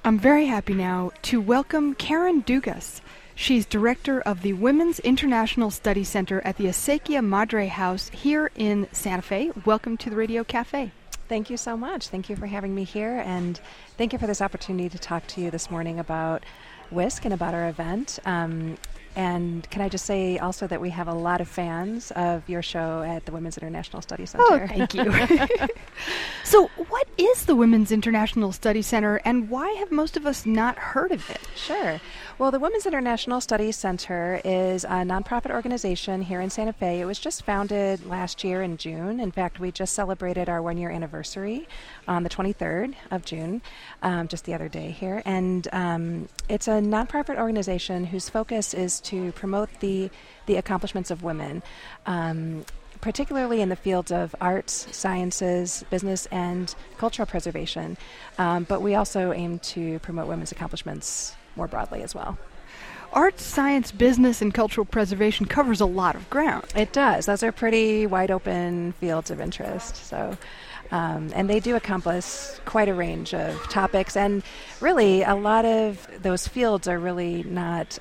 I'm very happy now to welcome Karen Dugas. She's director of the Women's International Study Center at the Acequia Madre House here in Santa Fe. Welcome to the Radio Cafe. Thank you so much. Thank you for having me here, and thank you for this opportunity to talk to you this morning about WISC and about our event. And can I just say also that we have a lot of fans of your show at the Women's International Study Center. Oh, thank you. So what is the Women's International Study Center, and why have most of us not heard of it? Sure. Well, the Women's International Study Center is a nonprofit organization here in Santa Fe. It was just founded last year in June. In fact, we just celebrated our one-year anniversary on the 23rd of June, just the other day here. And it's a nonprofit organization whose focus is to promote the accomplishments of women, particularly in the fields of arts, sciences, business, and cultural preservation. But we also aim to promote women's accomplishments more broadly as well. Arts, science, business, and cultural preservation covers a lot of ground. It does. Those are pretty wide open fields of interest. So, and they do encompass quite a range of topics. And really, a lot of those fields are really not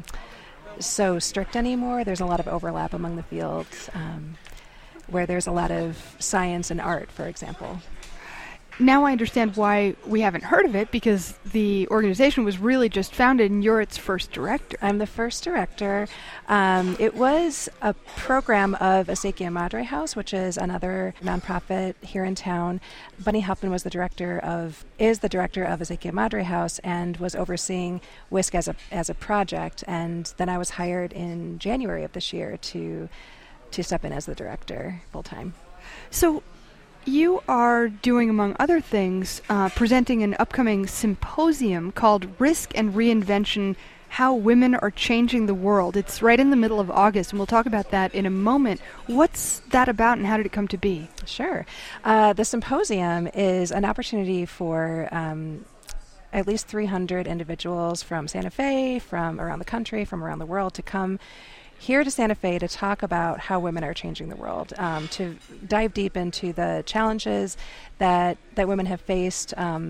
so strict anymore. There's a lot of overlap among the fields, where there's a lot of science and art, for example. Now I understand why we haven't heard of it, because the organization was really just founded and you're its first director. I'm the first director. It was a program of Acequia Madre House, which is another nonprofit here in town. Bunny Huffman is the director of Acequia Madre House and was overseeing WISC as a project. And then I was hired in January of this year to step in as the director full time. So you are doing, among other things, presenting an upcoming symposium called Risk and Reinvention: How Women Are Changing the World. It's right in the middle of August, and we'll talk about that in a moment. What's that about, and how did it come to be? Sure. The symposium is an opportunity for at least 300 individuals from Santa Fe, from around the country, from around the world, to come here to Santa Fe to talk about how women are changing the world, to dive deep into the challenges that women have faced,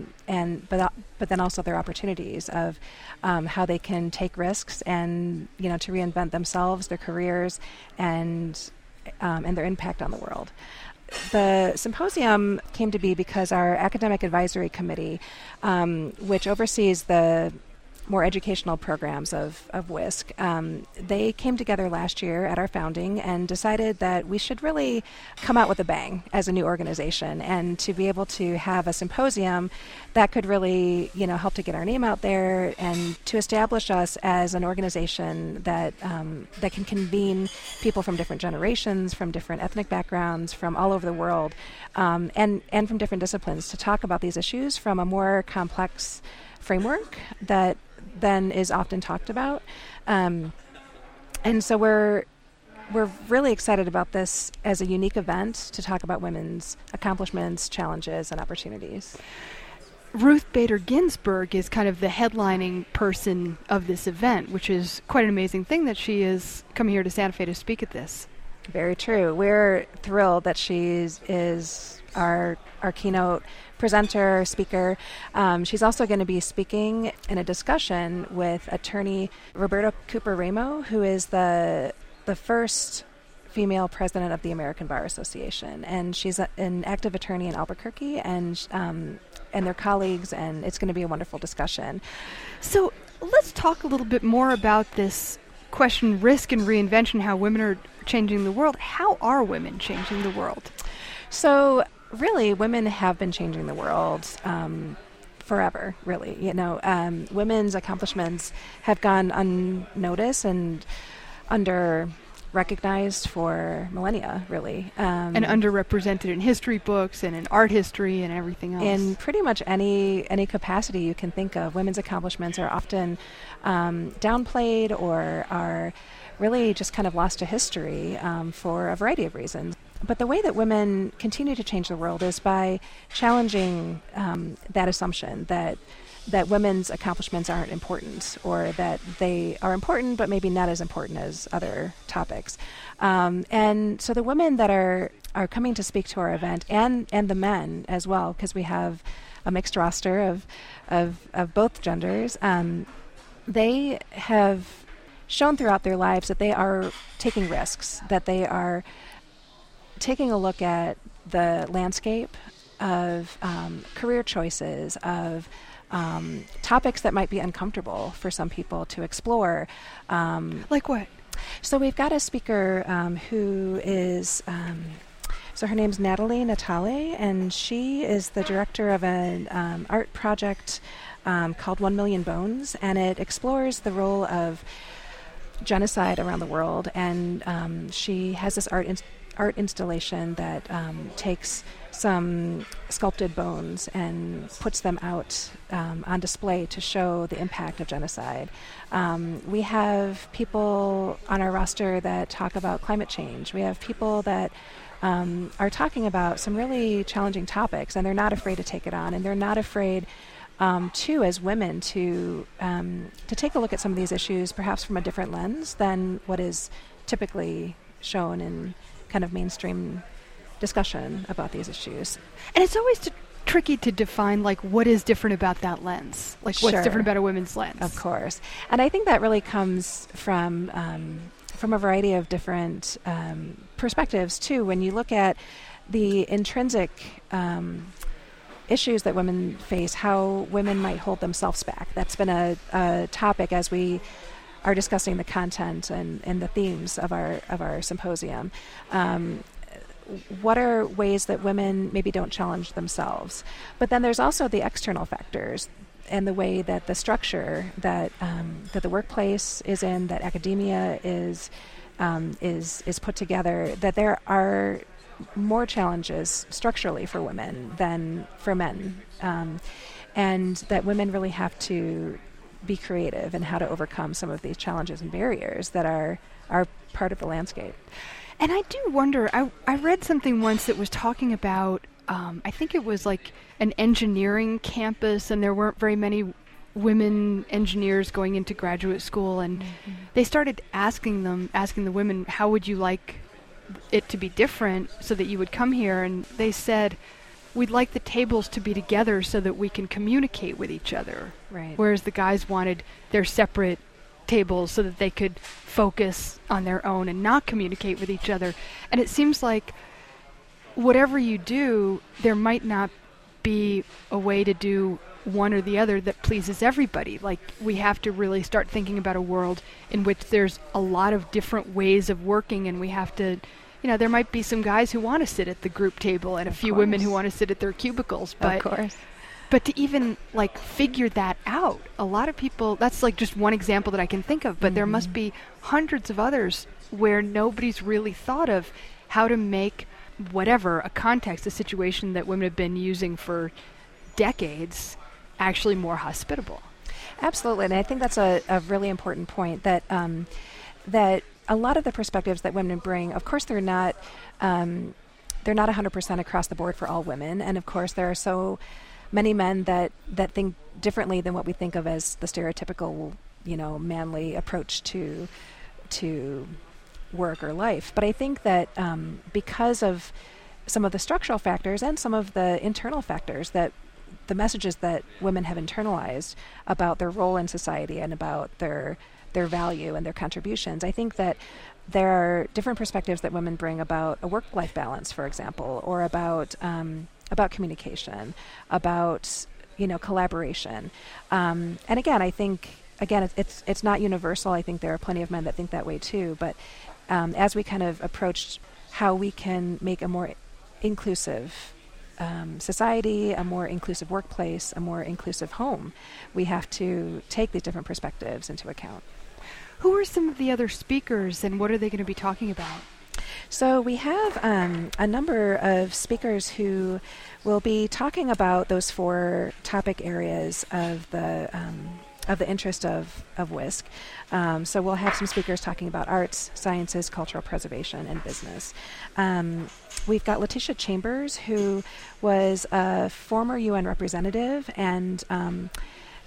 but then also their opportunities of how they can take risks and to reinvent themselves, their careers, and their impact on the world. The symposium came to be because our academic advisory committee, which oversees the more educational programs of WISC, they came together last year at our founding and decided that we should really come out with a bang as a new organization, and to be able to have a symposium that could really help to get our name out there and to establish us as an organization that can convene people from different generations, from different ethnic backgrounds, from all over the world, and from different disciplines, to talk about these issues from a more complex framework that then is often talked about. And so we're really excited about this as a unique event to talk about women's accomplishments, challenges, and opportunities. Ruth Bader Ginsburg is kind of the headlining person of this event, which is quite an amazing thing that she is coming here to Santa Fe to speak at this. Very true. We're thrilled that she is our keynote presenter, speaker. She's also going to be speaking in a discussion with attorney Roberta Cooper Ramo, who is the first female president of the American Bar Association. And she's an active attorney in Albuquerque, and their colleagues, and it's going to be a wonderful discussion. So let's talk a little bit more about this question, risk and reinvention, how women are changing the world. How are women changing the world? So really, women have been changing the world forever, really. Women's accomplishments have gone unnoticed and under-recognized for millennia, really. And underrepresented in history books and in art history and everything else. In pretty much any capacity you can think of, women's accomplishments are often downplayed or are really just kind of lost to history for a variety of reasons. But the way that women continue to change the world is by challenging that assumption that that women's accomplishments aren't important, or that they are important but maybe not as important as other topics. And so the women that are coming to speak to our event, and the men as well, because we have a mixed roster of both genders, they have shown throughout their lives that they are taking risks, that they are taking a look at the landscape of career choices, of topics that might be uncomfortable for some people to explore. Like what? So we've got a speaker who is, so her name's Natalie Natale, and she is the director of an art project called 1 Million Bones, and it explores the role of genocide around the world. And she has this art installation that takes some sculpted bones and puts them out on display to show the impact of genocide. We have people on our roster that talk about climate change. We have people that are talking about some really challenging topics, and they're not afraid to take it on, and they're not afraid too, as women, to take a look at some of these issues perhaps from a different lens than what is typically shown in kind of mainstream discussion about these issues. And it's always tricky to define, like, what is different about that lens? Like, what's different about a women's lens? Of course. And I think that really comes from a variety of different perspectives, too. When you look at the intrinsic issues that women face, how women might hold themselves back. That's been a topic as we are discussing the content and the themes of our symposium. What are ways that women maybe don't challenge themselves? But then there's also the external factors and the way that the structure that the workplace is in, that academia is put together, that there are more challenges structurally for women than for men, and that women really have to be creative in how to overcome some of these challenges and barriers that are part of the landscape. And I do wonder, I read something once that was talking about, I think it was like an engineering campus, and there weren't very many women engineers going into graduate school, and they started asking the women, how would you like it to be different so that you would come here? And they said, we'd like the tables to be together so that we can communicate with each other. Right. Whereas the guys wanted their separate tables so that they could focus on their own and not communicate with each other. And it seems like whatever you do, there might not be a way to do one or the other that pleases everybody. Like, we have to really start thinking about a world in which there's a lot of different ways of working, and we have to, there might be some guys who want to sit at the group table and a few women who want to sit at their cubicles. But, of course. But to even, like, figure that out, a lot of people, that's like just one example that I can think of, but there must be hundreds of others where nobody's really thought of how to make whatever, a context, a situation that women have been using for decades, actually more hospitable. Absolutely, and I think that's a really important point, that that a lot of the perspectives that women bring, of course, they're not 100% across the board for all women, and of course there are so many men that think differently than what we think of as the stereotypical, manly approach to work or life. But I think that because of some of the structural factors and some of the internal factors, that the messages that women have internalized about their role in society and about their value and their contributions, I think that there are different perspectives that women bring about a work-life balance, for example, or about communication, about collaboration. And again, I think it's not universal. I think there are plenty of men that think that way too. But as we kind of approached how we can make a more inclusive society, a more inclusive workplace, a more inclusive home, we have to take these different perspectives into account. Who are some of the other speakers, and what are they going to be talking about? So we have a number of speakers who will be talking about those 4 topic areas of the interest of WISC. So we'll have some speakers talking about arts, sciences, cultural preservation, and business. We've got Letitia Chambers, who was a former UN representative and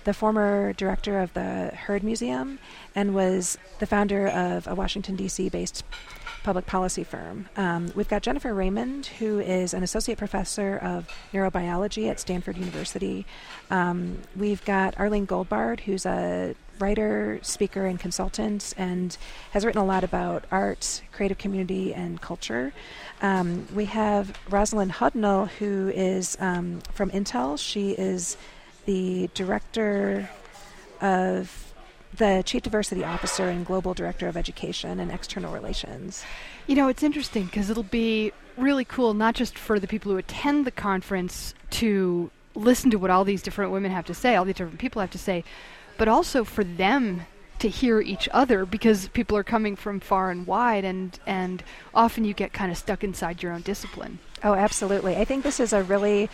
the former director of the Heard Museum and was the founder of a Washington, D.C. based public policy firm. We've got Jennifer Raymond, who is an associate professor of neurobiology at Stanford University. We've got Arlene Goldbard, who's a writer, speaker, and consultant, and has written a lot about art, creative community, and culture. We have Rosalind Hudnall, who is from Intel. She is the director of the Chief Diversity Officer and Global Director of Education and External Relations. You know, it's interesting because it'll be really cool, not just for the people who attend the conference to listen to what all these different women have to say, all these different people have to say, but also for them to hear each other, because people are coming from far and wide, and often you get kind of stuck inside your own discipline. Oh, absolutely. I think this is a really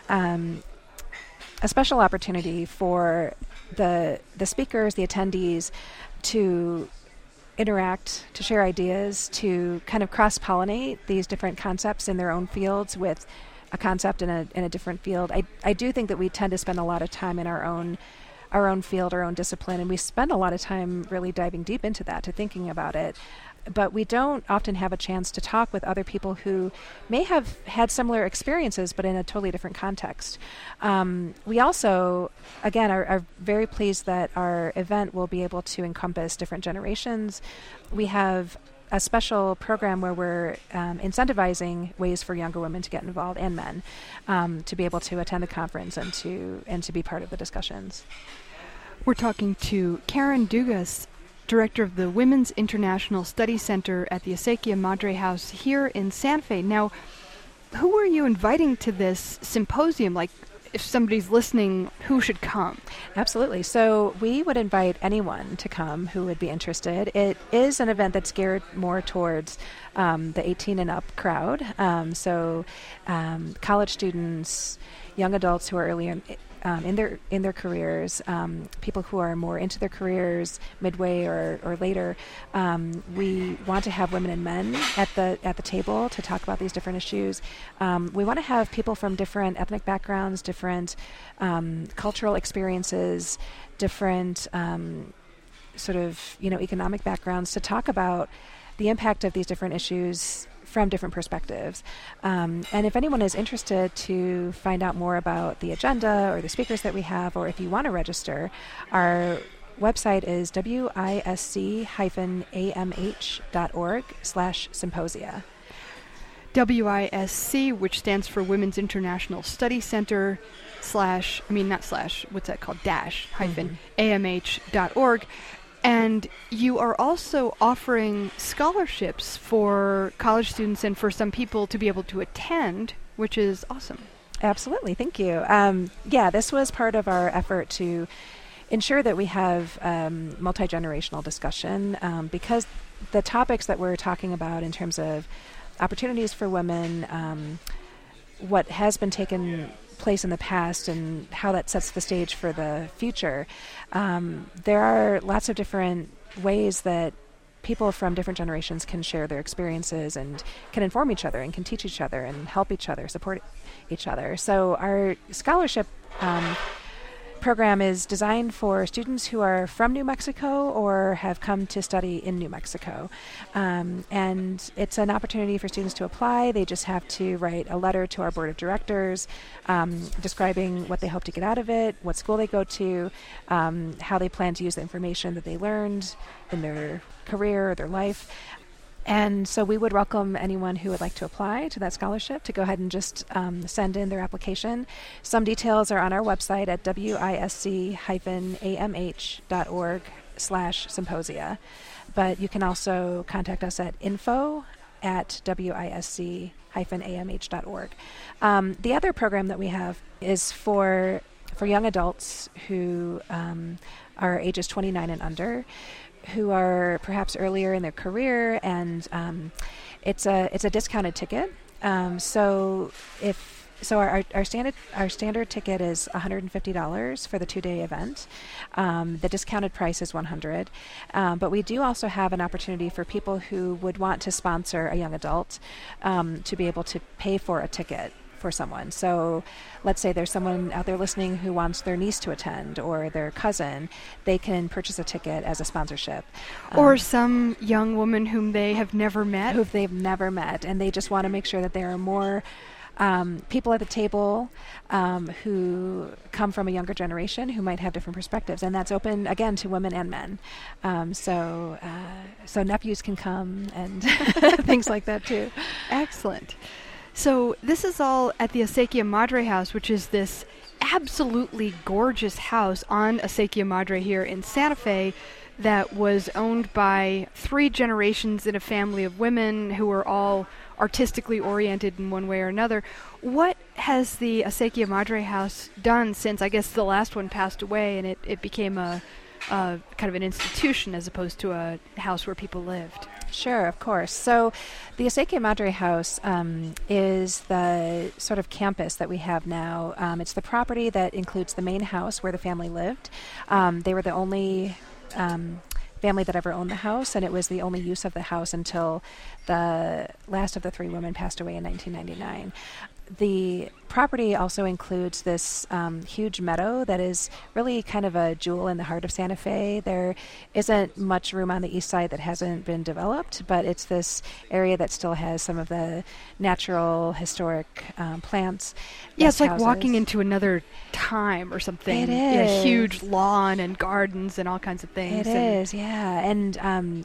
a special opportunity for the speakers, the attendees, to interact, to share ideas, to kind of cross-pollinate these different concepts in their own fields with a concept in a different field. I do think that we tend to spend a lot of time in our own field, our own discipline, and we spend a lot of time really diving deep into that, to thinking about it. But we don't often have a chance to talk with other people who may have had similar experiences, but in a totally different context. We also, again, are very pleased that our event will be able to encompass different generations. We have a special program where we're incentivizing ways for younger women to get involved, and men, to be able to attend the conference and to be part of the discussions. We're talking to Karen Dugas, Director of the Women's International Study Center at the Acequia Madre House here in Santa Fe. Now, who are you inviting to this symposium? Like, if somebody's listening, who should come? Absolutely. So we would invite anyone to come who would be interested. It is an event that's geared more towards the 18 and up crowd. College students, young adults who are early in their careers, people who are more into their careers midway or later. We want to have women and men at the table to talk about these different issues. We want to have people from different ethnic backgrounds, different cultural experiences, different economic backgrounds, to talk about the impact of these different issues from different perspectives. And if anyone is interested to find out more about the agenda or the speakers that we have, or if you want to register, our website is wisc-amh.org/symposia. WISC, which stands for Women's International Study Center, -amh.org. And you are also offering scholarships for college students and for some people to be able to attend, which is awesome. Absolutely. Thank you. This was part of our effort to ensure that we have multi-generational discussion, because the topics that we're talking about in terms of opportunities for women, what has been taken place in the past and how that sets the stage for the future. There are lots of different ways that people from different generations can share their experiences and can inform each other and can teach each other and help each other, support each other. So our scholarship program is designed for students who are from New Mexico or have come to study in New Mexico. And it's an opportunity for students to apply. They just have to write a letter to our board of directors describing what they hope to get out of it, what school they go to, how they plan to use the information that they learned in their career or their life. And so we would welcome anyone who would like to apply to that scholarship to go ahead and just send in their application. Some details are on our website at wisc-amh.org/symposia. But you can also contact us at info@wisc-amh.org. The other program that we have is for young adults who are ages 29 and under, who are perhaps earlier in their career, and it's a discounted ticket. So our standard ticket is $150 for the 2-day event. The discounted price is $100. But we do also have an opportunity for people who would want to sponsor a young adult to be able to pay for a ticket for someone. So let's say there's someone out there listening who wants their niece to attend or their cousin. They can purchase a ticket as a sponsorship. Or some young woman whom they have never met. Who they've never met, and they just want to make sure that there are more people at the table who come from a younger generation who might have different perspectives, and that's open again to women and men. So nephews can come and things like that too. Excellent. So this is all at the Acequia Madre House, which is this absolutely gorgeous house on Acequia Madre here in Santa Fe that was owned by 3 generations in a family of women who were all artistically oriented in one way or another. What has the Acequia Madre House done since, I guess, the last one passed away and it became a kind of an institution as opposed to a house where people lived? Sure, of course. So the Acequia Madre House is the sort of campus that we have now. It's the property that includes the main house where the family lived. They were the only family that ever owned the house, and it was the only use of the house until the last of the 3 women passed away in 1999. The property also includes this huge meadow that is really kind of a jewel in the heart of Santa Fe. There isn't much room on the east side that hasn't been developed, but it's this area that still has some of the natural, historic plants. Yeah, it's like walking into another time or something. It is. A huge lawn and gardens and all kinds of things. It is, yeah. And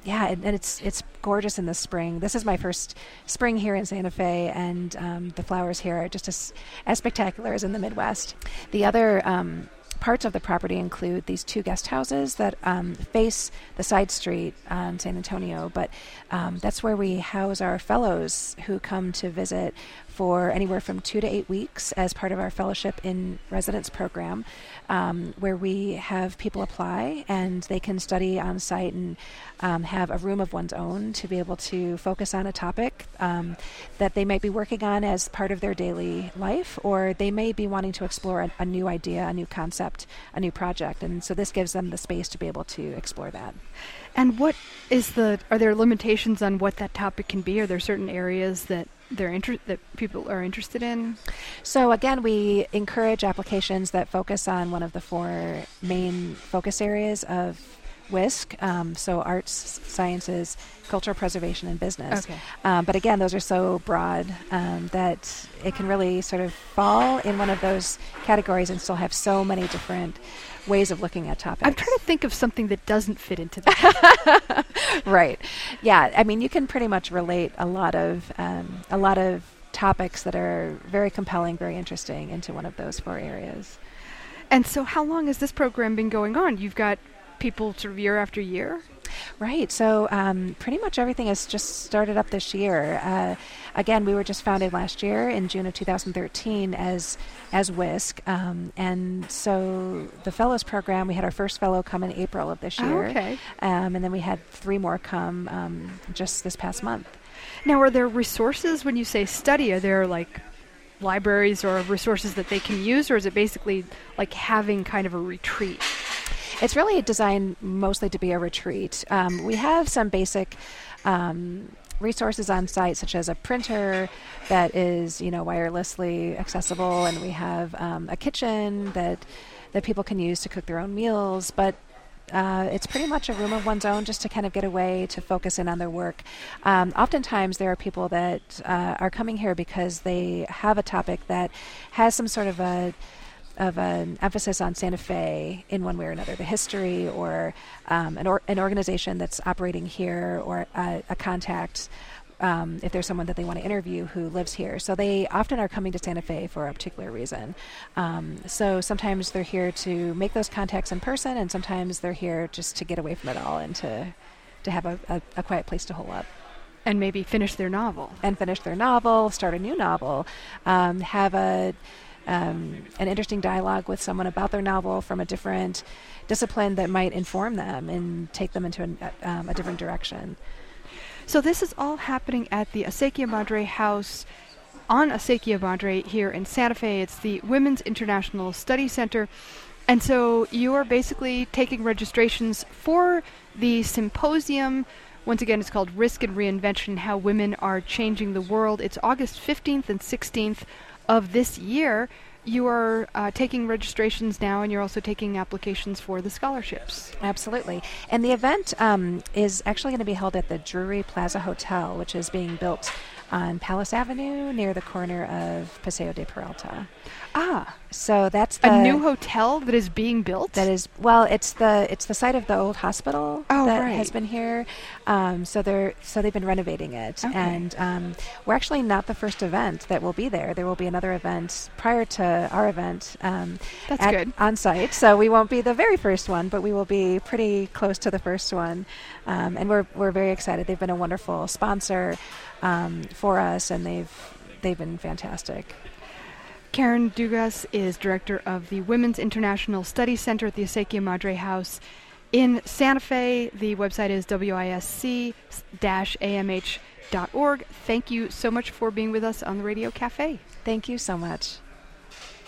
it's gorgeous in the spring. This is my first spring here in Santa Fe, and the flowers here are just as spectacular as in the Midwest. The other parts of the property include these 2 guest houses that face the side street on San Antonio, but that's where we house our fellows who come to visit for anywhere from 2 to 8 weeks as part of our fellowship in residence program, where we have people apply and they can study on site and have a room of one's own to be able to focus on a topic that they might be working on as part of their daily life, or they may be wanting to explore a new idea, a new concept, a new project. And so this gives them the space to be able to explore that. And are there limitations on what that topic can be? Are there certain areas that that people are interested in? So again, we encourage applications that focus on one of the 4 main focus areas of WISC, so arts, sciences, cultural preservation, and business. Okay. But again, those are so broad that it can really sort of fall in one of those categories and still have so many different ways of looking at topics. I'm trying to think of something that doesn't fit into that. Right. Yeah. I mean, you can pretty much relate a lot of topics that are very compelling, very interesting into one of those 4 areas. And so how long has this program been going on? You've got people sort of year after year? Right. So pretty much everything has just started up this year. Again, we were just founded last year in June of 2013 as WISC. And so the Fellows Program, we had our first fellow come in April of this year. Oh, okay. And then we had 3 more come just this past month. Now, are there resources when you say study? Are there like libraries or resources that they can use, or is it basically like having kind of a retreat? It's really designed mostly to be a retreat. We have some basic resources on site, such as a printer that is, wirelessly accessible, and we have a kitchen that people can use to cook their own meals. But it's pretty much a room of one's own just to kind of get away, to focus in on their work. Oftentimes there are people that are coming here because they have a topic that has some sort of an emphasis on Santa Fe in one way or another, the history, or an organization that's operating here, or a contact, if there's someone that they want to interview who lives here. So they often are coming to Santa Fe for a particular reason. So sometimes they're here to make those contacts in person, and sometimes they're here just to get away from it all and to have a quiet place to hole up. And maybe finish their novel. Start a new novel, have an interesting dialogue with someone about their novel from a different discipline that might inform them and take them into a different direction. So this is all happening at the Acequia Madre House on Acequia Madre here in Santa Fe. It's the Women's International Study Center. And so you are basically taking registrations for the symposium. Once again, it's called Risk and Reinvention: How Women Are Changing the World. It's August 15th and 16th of this year, you are taking registrations now, and you're also taking applications for the scholarships. Absolutely. And the event is actually going to be held at the Drury Plaza Hotel, which is being built on Palace Avenue near the corner of Paseo de Peralta. Ah, so that's a new hotel that is being built? That is, well, it's the site of the old hospital that has been here. So they've been renovating it, and we're actually not the first event that will be there. There will be another event prior to our event. That's good. On site. So we won't be the very first one, but we will be pretty close to the first one, and we're very excited. They've been a wonderful sponsor for us, and they've been fantastic. Karen Dugas is director of the Women's International Studies Center at the Acequia Madre House in Santa Fe. The website is wisc-amh.org. Thank you so much for being with us on the Radio Cafe. Thank you so much.